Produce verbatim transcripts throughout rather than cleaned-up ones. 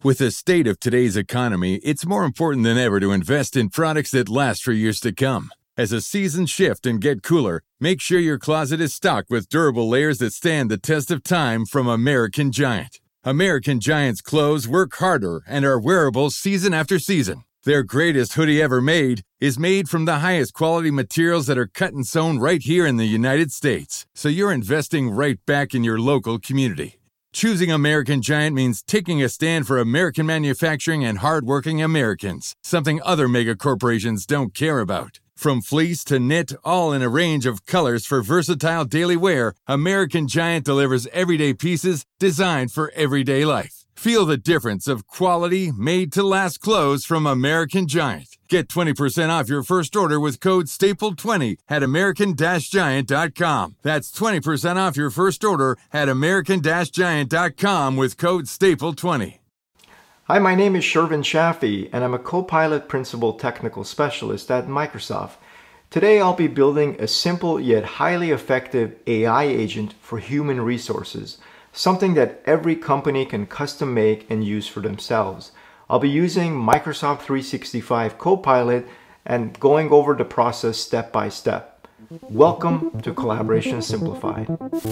With the state of today's economy, it's more important than ever to invest in products that last for years to come. As the seasons shift and get cooler, make sure your closet is stocked with durable layers that stand the test of time from American Giant. American Giant's clothes work harder and are wearable season after season. Their greatest hoodie ever made is made from the highest quality materials that are cut and sewn right here in the United States. So you're investing right back in your local community. Choosing American Giant means taking a stand for American manufacturing and hardworking Americans, something other mega corporations don't care about. From fleece to knit, all in a range of colors for versatile daily wear, American Giant delivers everyday pieces designed for everyday life. Feel the difference of quality, made-to-last clothes from American Giant. Get twenty percent off your first order with code staple twenty at american giant dot com. That's twenty percent off your first order at american giant dot com with code staple twenty. Hi, my name is Shervin Shafi, and I'm a Copilot Principal Technical Specialist at Microsoft. Today, I'll be building a simple yet highly effective A I agent for human resources, something that every company can custom make and use for themselves. I'll be using Microsoft three sixty-five Copilot and going over the process step by step. Welcome to Collaboration Simplified.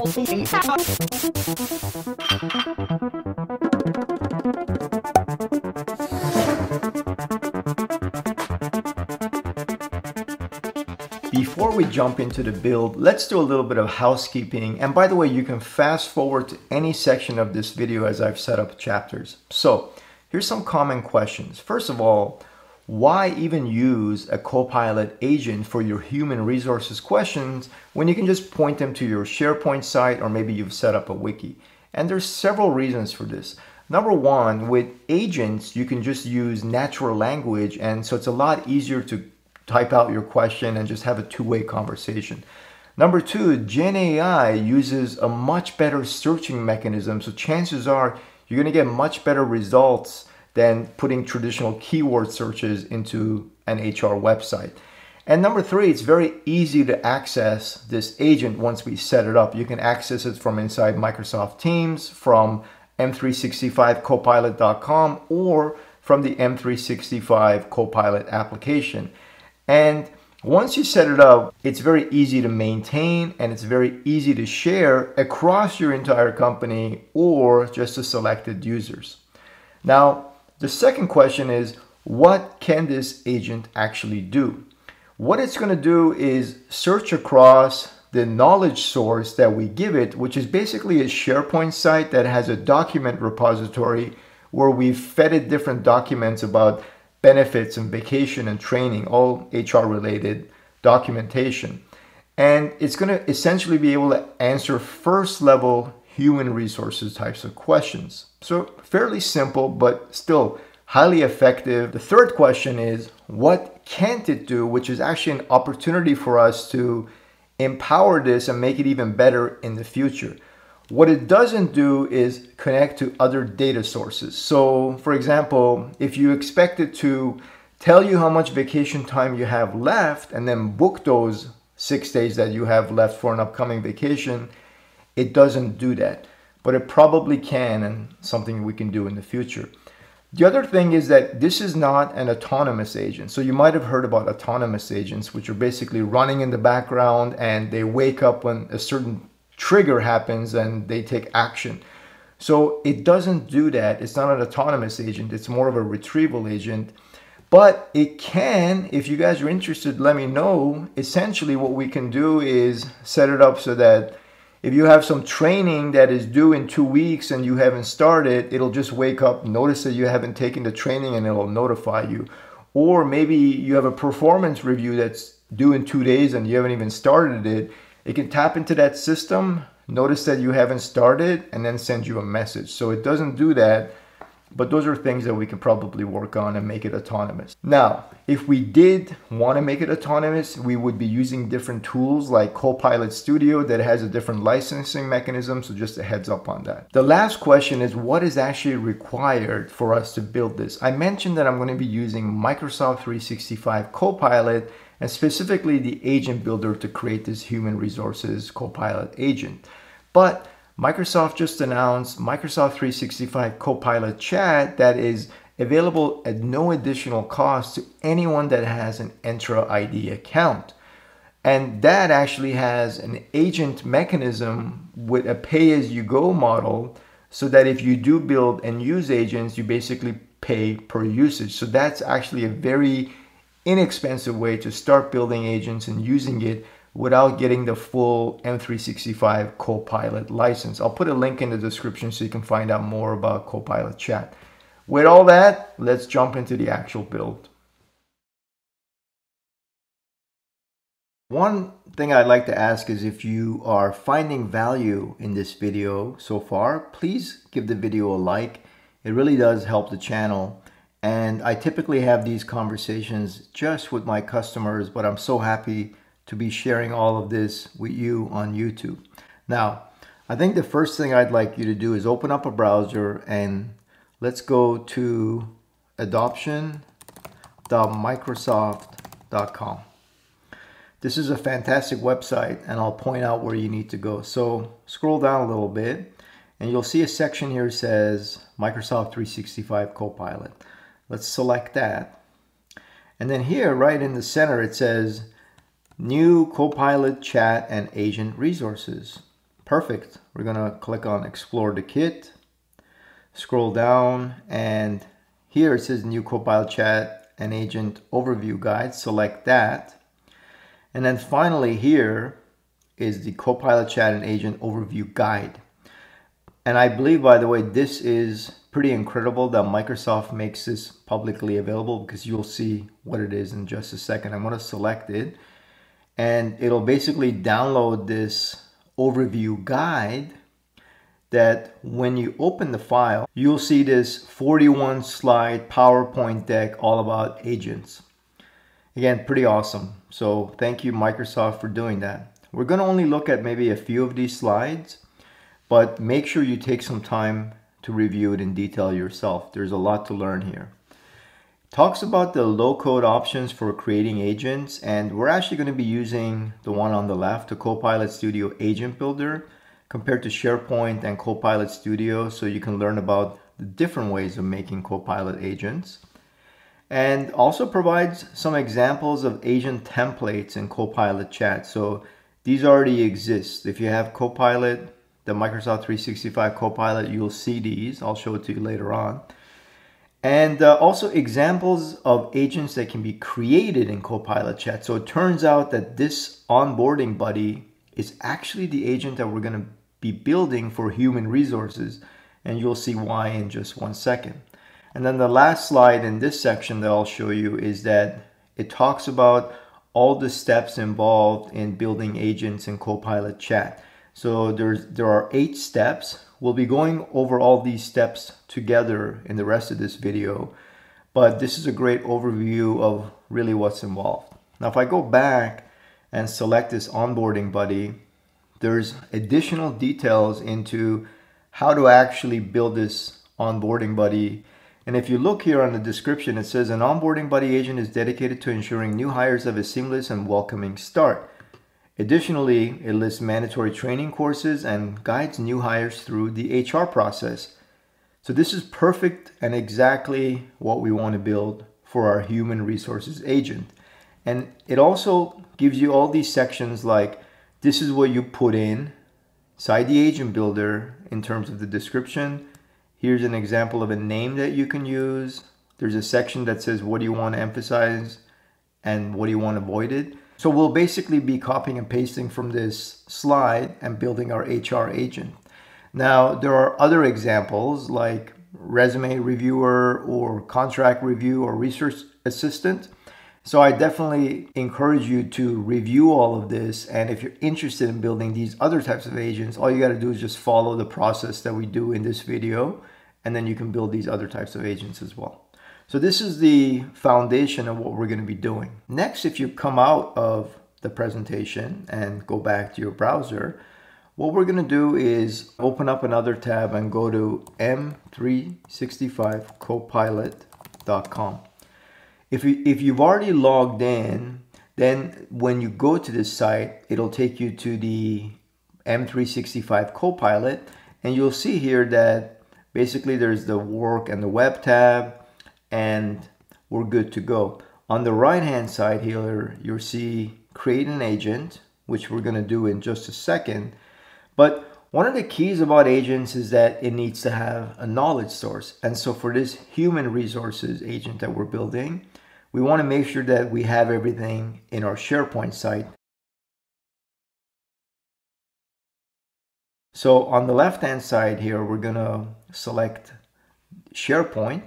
Before we jump into the build, let's do a little bit of housekeeping. And by the way, you can fast forward to any section of this video as I've set up chapters. So here's some common questions. First of all, why even use a Copilot agent for your human resources questions when you can just point them to your SharePoint site or maybe you've set up a wiki? And there's several reasons for this. Number one, with agents, you can just use natural language, and so it's a lot easier to type out your question and just have a two-way conversation. Number two, Gen A I uses a much better searching mechanism, so chances are you're going to get much better results than putting traditional keyword searches into an H R website. And number three, it's very easy to access this agent once we set it up. You can access it from inside Microsoft Teams, from M three sixty-five copilot dot com, or from the M three sixty-five Copilot application. And once you set it up, it's very easy to maintain and it's very easy to share across your entire company or just to selected users. Now, the second question is, what can this agent actually do? What it's going to do is search across the knowledge source that we give it, which is basically a SharePoint site that has a document repository where we've fed it different documents about benefits and vacation and training, all H R related documentation. And it's going to essentially be able to answer first level human resources types of questions. So fairly simple, but still highly effective. The third question is, what can't it do? Which is actually an opportunity for us to empower this and make it even better in the future. What it doesn't do is connect to other data sources. So for example, if you expect it to tell you how much vacation time you have left and then book those six days that you have left for an upcoming vacation, it doesn't do that. But it probably can, and something we can do in the future. The other thing is that this is not an autonomous agent. So you might have heard about autonomous agents, which are basically running in the background and they wake up when a certain trigger happens and they take action. So it doesn't do that. It's not an autonomous agent. It's more of a retrieval agent. But it can, if you guys are interested, let me know. Essentially what we can do is set it up so that if you have some training that is due in two weeks and you haven't started, it'll just wake up, notice that you haven't taken the training, and it'll notify you. Or maybe you have a performance review that's due in two days and you haven't even started it. It can tap into that system, notice that you haven't started, and then send you a message. So it doesn't do that, but those are things that we can probably work on and make it autonomous. Now, if we did want to make it autonomous, we would be using different tools like Copilot Studio that has a different licensing mechanism, so just a heads up on that. The last question is, what is actually required for us to build this? I mentioned that I'm going to be using Microsoft three sixty-five Copilot, and specifically the agent builder to create this human resources Copilot agent. But Microsoft just announced Microsoft three sixty-five Copilot Chat that is available at no additional cost to anyone that has an Entra I D account. And that actually has an agent mechanism with a pay-as-you-go model, so that if you do build and use agents, you basically pay per usage. So that's actually a very inexpensive way to start building agents and using it without getting the full M three sixty-five Copilot license. I'll put a link in the description so you can find out more about Copilot Chat. With all that, let's jump into the actual build. One thing I'd like to ask is, if you are finding value in this video so far, please give the video a like. It really does help the channel. And I typically have these conversations just with my customers, but I'm so happy to be sharing all of this with you on YouTube. Now, I think the first thing I'd like you to do is open up a browser and let's go to adoption dot microsoft dot com. This is a fantastic website, and I'll point out where you need to go. So scroll down a little bit and you'll see a section here that says Microsoft three sixty-five Copilot. Let's select that. And then here, right in the center, it says New Copilot Chat and Agent Resources. Perfect. We're going to click on Explore the Kit. Scroll down, and here it says New Copilot Chat and Agent Overview Guide. Select that. And then finally here is the Copilot Chat and Agent Overview Guide. And I believe, by the way, this is pretty incredible that Microsoft makes this publicly available, because you'll see what it is in just a second. I'm going to select it, and it'll basically download this overview guide that when you open the file, you'll see this forty-one slide PowerPoint deck all about agents. Again, pretty awesome. So thank you, Microsoft, for doing that. We're going to only look at maybe a few of these slides, but make sure you take some time to review it in detail yourself. There's a lot to learn here. It talks about the low-code options for creating agents, and we're actually going to be using the one on the left, the Copilot Studio Agent Builder, compared to SharePoint and Copilot Studio, so you can learn about the different ways of making Copilot agents. And also provides some examples of agent templates in Copilot Chat. So these already exist. If you have Copilot, the Microsoft three sixty-five Copilot, you'll see these. I'll show it to you later on. And uh, also examples of agents that can be created in Copilot Chat. So it turns out that this onboarding buddy is actually the agent that we're going to be building for human resources. And you'll see why in just one second. And then the last slide in this section that I'll show you is that it talks about all the steps involved in building agents in Copilot Chat. So there's there are eight steps. We'll be going over all these steps together in the rest of this video, but this is a great overview of really what's involved. Now, if I go back and select this onboarding buddy, there's additional details into how to actually build this onboarding buddy. And if you look here on the description, it says an onboarding buddy agent is dedicated to ensuring new hires have a seamless and welcoming start. Additionally, it lists mandatory training courses and guides new hires through the H R process. So this is perfect and exactly what we want to build for our human resources agent. And it also gives you all these sections like, this is what you put in inside the agent builder in terms of the description. Here's an example of a name that you can use. There's a section that says what do you want to emphasize and what do you want avoided. So we'll basically be copying and pasting from this slide and building our H R agent. Now, there are other examples like resume reviewer or contract review or research assistant. So I definitely encourage you to review all of this. And if you're interested in building these other types of agents, all you got to do is just follow the process that we do in this video. And then you can build these other types of agents as well. So this is the foundation of what we're going to be doing. Next, if you come out of the presentation and go back to your browser, what we're going to do is open up another tab and go to M three sixty-five Copilot dot com. If, you, if you've already logged in, then when you go to this site, it'll take you to the M three sixty-five Copilot, and you'll see here that basically there's the work and the web tab, and we're good to go. On the right hand side here, you'll see create an agent, which we're going to do in just a second. But one of the keys about agents is that it needs to have a knowledge source. And so for this human resources agent that we're building, we want to make sure that we have everything in our SharePoint site. So on the left hand side here, we're going to select SharePoint.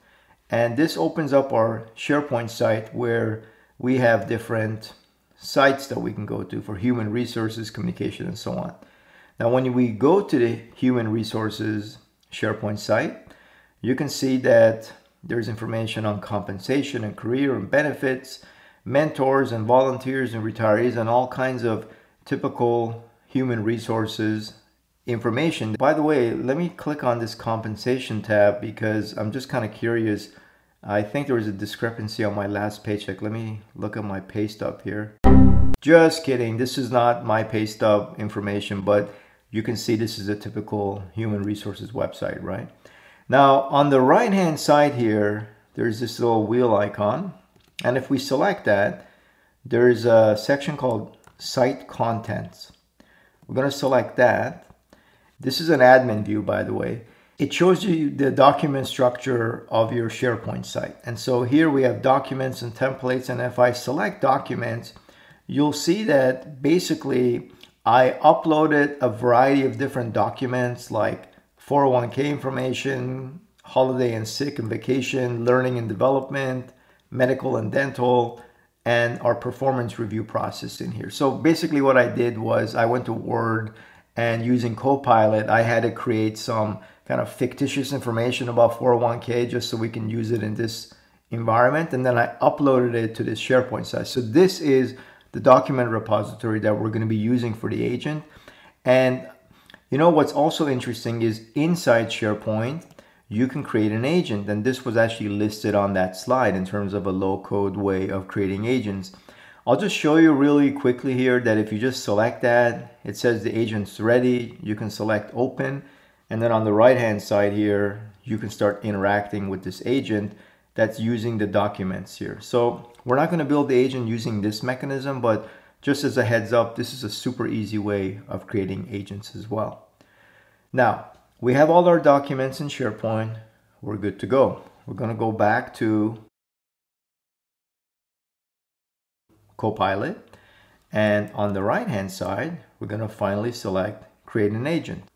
And this opens up our SharePoint site where we have different sites that we can go to for human resources, communication, and so on. Now, when we go to the human resources SharePoint site, you can see that there's information on compensation and career and benefits, mentors and volunteers and retirees, and all kinds of typical human resources information. By the way, let me click on this compensation tab because I'm just kind of curious. I think there was a discrepancy on my last paycheck. Let me look at my pay stub here. Just kidding. This is not my pay stub information, but you can see this is a typical human resources website, right? Now, on the right hand side here, there's this little wheel icon. And if we select that, there's a section called Site Contents. We're going to select that. This is an admin view, by the way. It shows you the document structure of your SharePoint site. And so here we have documents and templates. And if I select documents, you'll see that basically I uploaded a variety of different documents like four oh one K information, holiday and sick and vacation, learning and development, medical and dental, and our performance review process in here. So basically what I did was I went to Word, and using Copilot, I had to create some kind of fictitious information about four oh one K just so we can use it in this environment. And then I uploaded it to this SharePoint site. So this is the document repository that we're going to be using for the agent. And you know what's also interesting is inside SharePoint, you can create an agent. And this was actually listed on that slide in terms of a low-code way of creating agents. I'll just show you really quickly here that if you just select that, it says the agent's ready. You can select open. And then on the right-hand side here, you can start interacting with this agent that's using the documents here. So we're not going to build the agent using this mechanism, but just as a heads up, this is a super easy way of creating agents as well. Now, we have all our documents in SharePoint. We're good to go. We're going to go back to Copilot. And on the right hand side, we're going to finally select create an agent.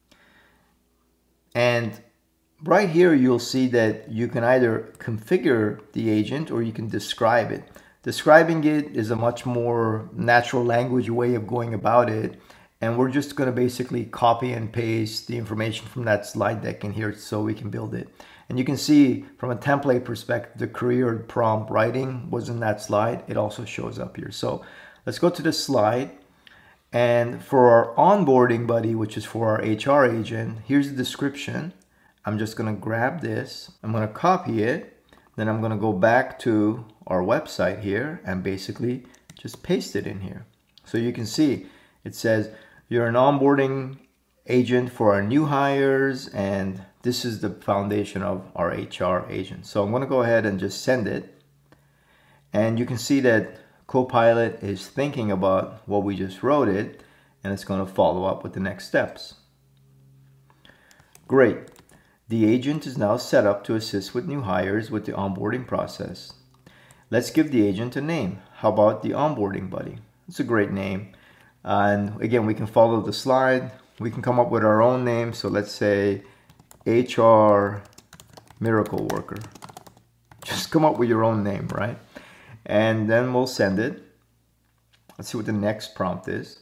And right here, you'll see that you can either configure the agent or you can describe it. Describing it is a much more natural language way of going about it. And we're just going to basically copy and paste the information from that slide deck in here so we can build it. And you can see from a template perspective, the career prompt writing was in that slide. It also shows up here. So let's go to this slide. And for our onboarding buddy, which is for our H R agent, here's the description. I'm just going to grab this. I'm going to copy it. Then I'm going to go back to our website here and basically just paste it in here. So you can see it says you're an onboarding agent for our new hires, and this is the foundation of our H R agent. So I'm going to go ahead and just send it. And you can see that Copilot is thinking about what we just wrote it, and it's going to follow up with the next steps. Great. The agent is now set up to assist with new hires with the onboarding process. Let's give the agent a name. How about the onboarding buddy? It's a great name. And again, we can follow the slide. We can come up with our own name. So let's say H R Miracle Worker. Just come up with your own name, right? And then we'll send it. Let's see what the next prompt is.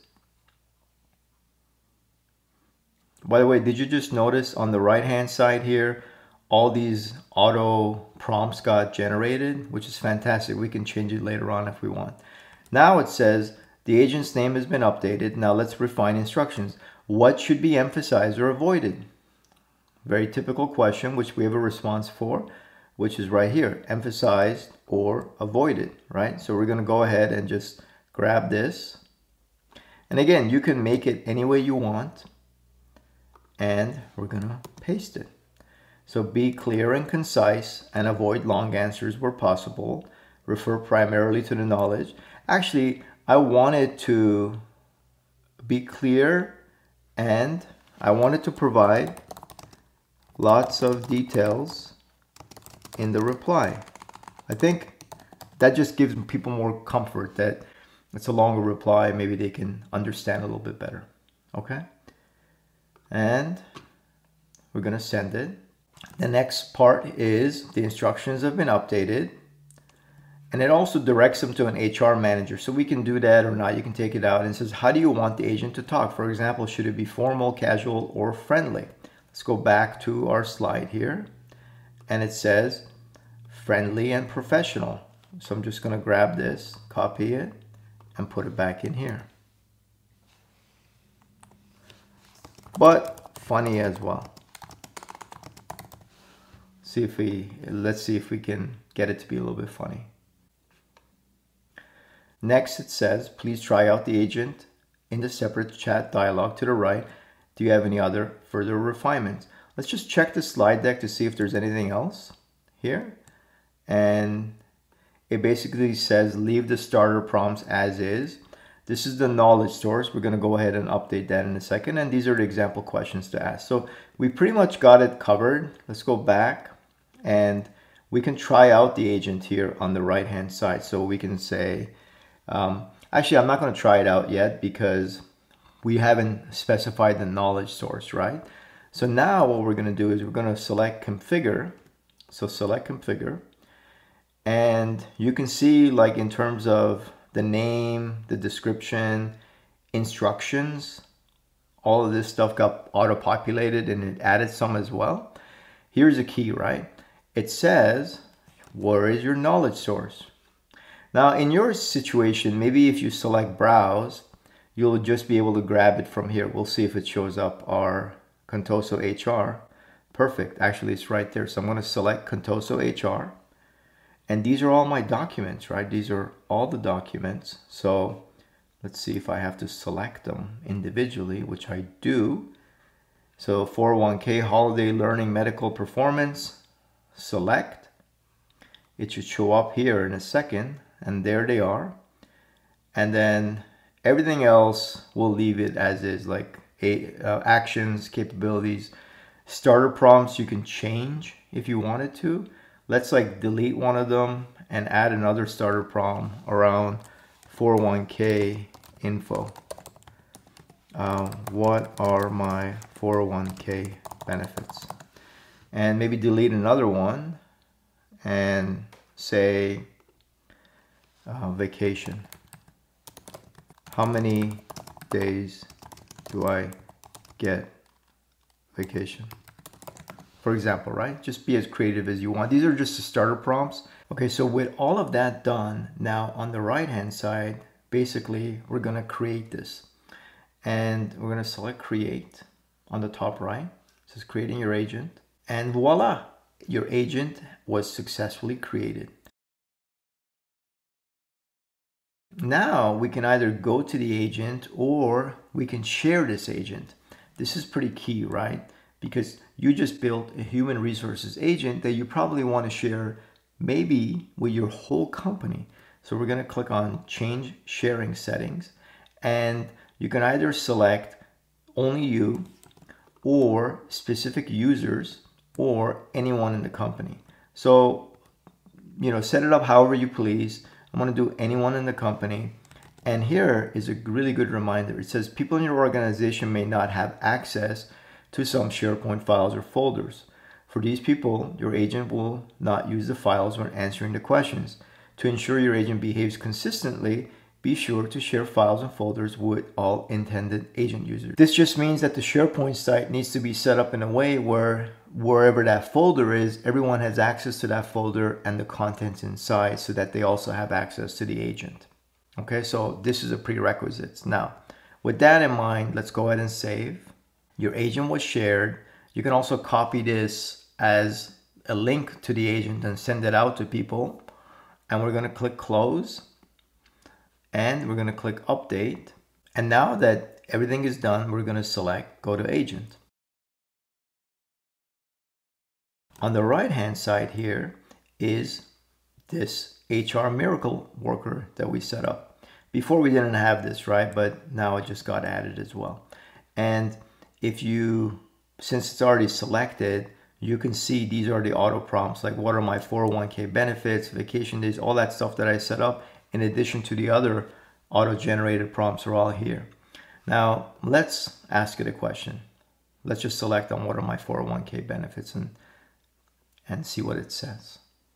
By the way, did you just notice on the right hand side here, all these auto prompts got generated, which is fantastic. We can change it later on if we want. Now it says the agent's name has been updated. Now let's refine instructions. What should be emphasized or avoided? Very typical question, which we have a response for, which is right here, emphasized or avoided, right? So we're going to go ahead and just grab this. And again, you can make it any way you want. And we're gonna paste it. So be clear and concise and avoid long answers where possible. Refer primarily to the knowledge. Actually, I wanted to be clear and I wanted to provide lots of details in the reply. I think that just gives people more comfort that it's a longer reply. Maybe they can understand a little bit better. Okay? And we're going to send it. The next part is the instructions have been updated. And it also directs them to an H R manager. So we can do that or not. You can take it out and it says, how do you want the agent to talk? For example, should it be formal, casual, or friendly? Let's go back to our slide here. And it says friendly and professional. So I'm just going to grab this, copy it, and put it back in here. But funny as well. See if we, let's see if we can get it to be a little bit funny. Next, it says, please try out the agent in the separate chat dialog to the right. Do you have any other further refinements? Let's just check the slide deck to see if there's anything else here. And it basically says, leave the starter prompts as is. This is the knowledge source. We're going to go ahead and update that in a second. And these are the example questions to ask. So we pretty much got it covered. Let's go back and we can try out the agent here on the right hand side. So we can say, Um, actually, I'm not going to try it out yet because we haven't specified the knowledge source, right? So now what we're going to do is we're going to select configure. So select configure. And you can see, like, in terms of the name, the description, instructions, all of this stuff got auto-populated and it added some as well. Here's a key, right? It says, where is your knowledge source? Now, in your situation, maybe if you select browse, you'll just be able to grab it from here. We'll see if it shows up our Contoso H R. Perfect. Actually, it's right there. So I'm going to select Contoso H R. And these are all my documents, right? These are all the documents. So let's see if I have to select them individually, which I do. So four oh one K, holiday learning, medical performance, select. It should show up here in a second. And there they are. And then everything else, we'll leave it as is, like a, uh, actions, capabilities, starter prompts you can change if you wanted to. Let's like delete one of them and add another starter prompt around four oh one K info. Uh, what are my four oh one K benefits? And maybe delete another one and say, Uh, vacation. How many days do I get vacation? For example, right? Just be as creative as you want. These are just the starter prompts. Okay, so with all of that done, now on the right hand side, basically we're gonna create this. And we're gonna select create on the top right. It says creating your agent. And voila, your agent was successfully created. Now we can either go to the agent or we can share this agent. This is pretty key, right? Because you just built a human resources agent that you probably want to share maybe with your whole company. So we're going to click on change sharing settings and you can either select only you or specific users or anyone in the company. So, you know, set it up however you please. I'm going to do anyone in the company. And here is a really good reminder. It says people in your organization may not have access to some SharePoint files or folders. For these people, your agent will not use the files when answering the questions. To ensure your agent behaves consistently, be sure to share files and folders with all intended agent users. This just means that the SharePoint site needs to be set up in a way where wherever that folder is, everyone has access to that folder and the contents inside so that they also have access to the agent. Okay, so this is a prerequisite. Now, with that in mind, let's go ahead and save. Your agent was shared. You can also copy this as a link to the agent and send it out to people. And we're going to click close. And we're going to click update. And now that everything is done, we're going to select Go to Agent. On the right hand side here is this H R Miracle Worker that we set up. Before we didn't have this, right? But now it just got added as well. And if you, since it's already selected, you can see these are the auto prompts, like what are my four oh one K benefits, vacation days, all that stuff that I set up, in addition to the other auto-generated prompts are all here. Now, let's ask it a question. Let's just select on what are my four oh one K benefits and, and see what it says.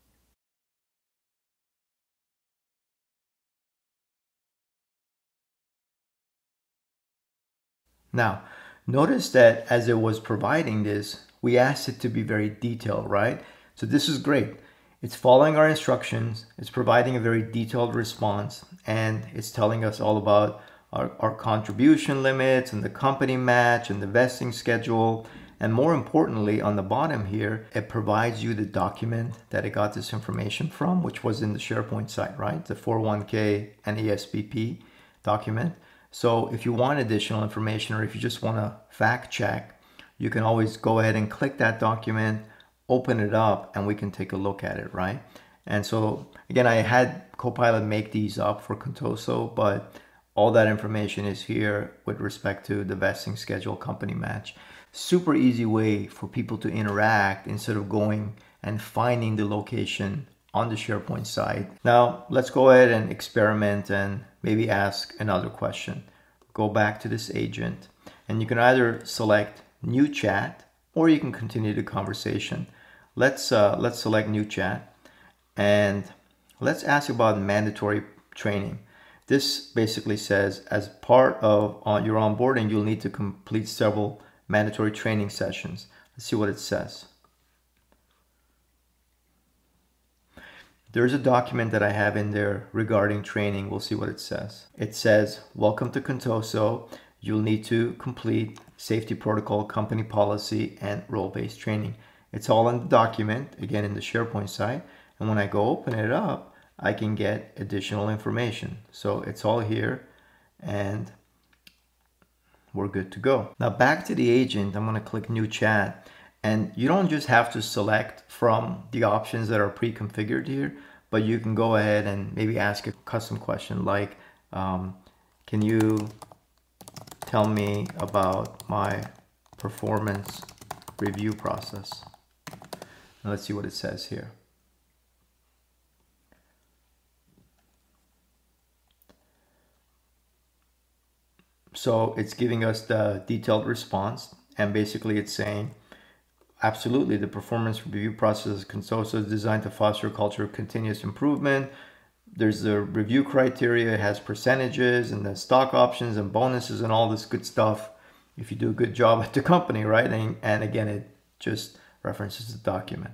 Now, notice that as it was providing this, we asked it to be very detailed, right? So this is great. It's following our instructions, it's providing a very detailed response, and it's telling us all about our, our contribution limits and the company match and the vesting schedule. And more importantly, on the bottom here, it provides you the document that it got this information from, which was in the SharePoint site, right? The four oh one K and E S P P document. So if you want additional information, or if you just want to fact check, you can always go ahead and click that document, open it up, and we can take a look at it, right? And so again, I had Copilot make these up for Contoso, but all that information is here with respect to the vesting schedule, company match. Super easy way for people to interact instead of going and finding the location on the SharePoint site. Now let's go ahead and experiment and maybe ask another question. Go back to this agent, and you can either select new chat or you can continue the conversation. Let's uh, let's select new chat, and let's ask about mandatory training. This basically says, as part of uh, your onboarding, you'll need to complete several mandatory training sessions. Let's see what it says. There's a document that I have in there regarding training. We'll see what it says. It says, welcome to Contoso. You'll need to complete safety protocol, company policy, and role-based training. It's all in the document, again, in the SharePoint site. And when I go open it up, I can get additional information. So it's all here, and we're good to go. Now back to the agent, I'm gonna click new chat. And you don't just have to select from the options that are pre-configured here, but you can go ahead and maybe ask a custom question like, um, can you tell me about my performance review process? And let's see what it says here. So it's giving us the detailed response, and basically it's saying, absolutely, the performance review process of Contoso is designed to foster a culture of continuous improvement. There's the review criteria, it has percentages and the stock options and bonuses and all this good stuff if you do a good job at the company, right? And, and again, it just references the document.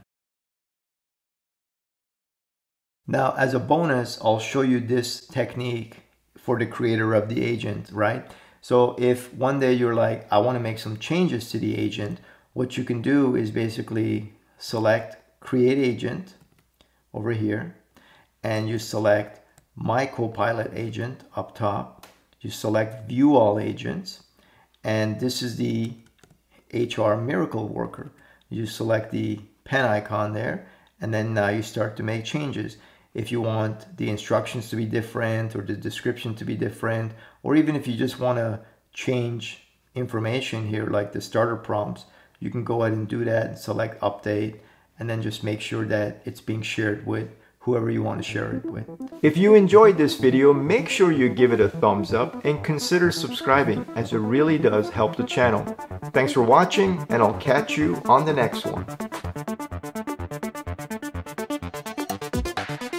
Now, as a bonus, I'll show you this technique for the creator of the agent, right? So if one day you're like, I want to make some changes to the agent, what you can do is basically select Create Agent over here, and you select My Copilot Agent up top. You select View All Agents, and this is the H R Miracle Worker. You select the pen icon there, and then now you start to make changes. If you want the instructions to be different or the description to be different, or even if you just want to change information here like the starter prompts, you can go ahead and do that and select update, and then just make sure that it's being shared with whoever you want to share it with. If you enjoyed this video, make sure you give it a thumbs up and consider subscribing, as it really does help the channel. Thanks for watching, and I'll catch you on the next one.